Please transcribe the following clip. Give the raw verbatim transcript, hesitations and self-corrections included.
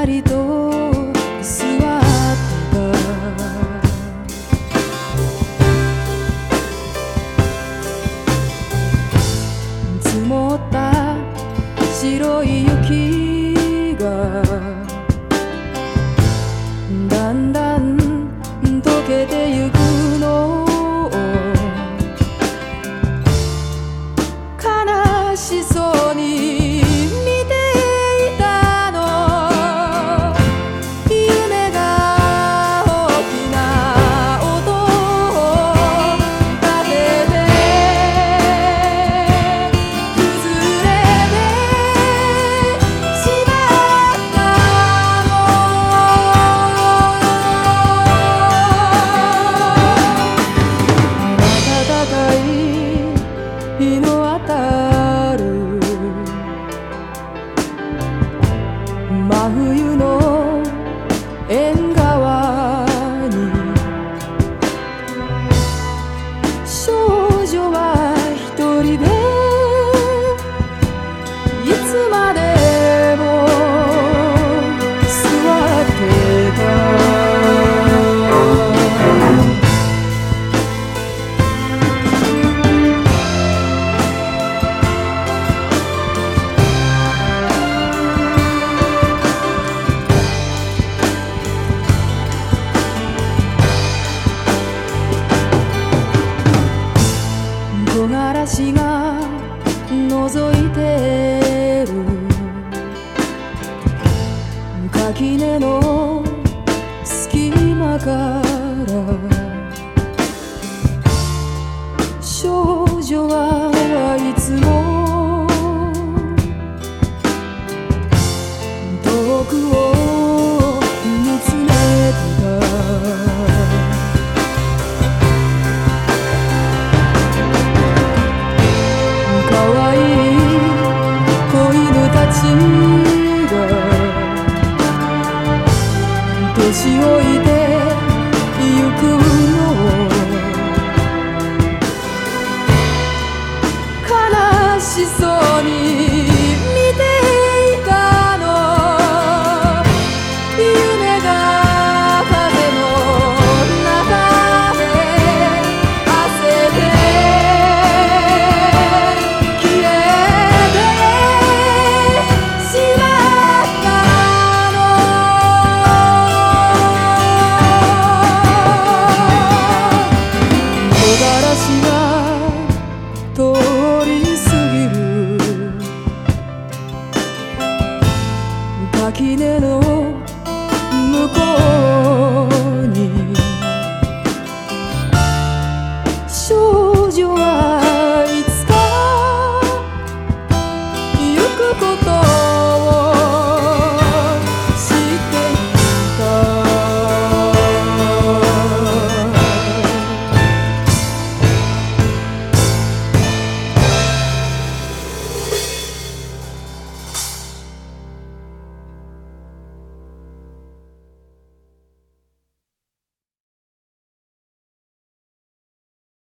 りと座ってた。積もった白い雪がだんだん溶けてゆくのを悲しそうに見ていたの。夢が大きな音を立てて崩れてしまったの。暖かい日の当たる真冬の縁側に少女は一人でいつまでも座ってた。木枯らしが覗いてる垣根の隙間から少女はいつも遠くを見つめてた。可愛い子犬たちが年老いてゆくのを悲しそうに見ていたの。夢が風の中で焦って通り過ぎる垣根の向こう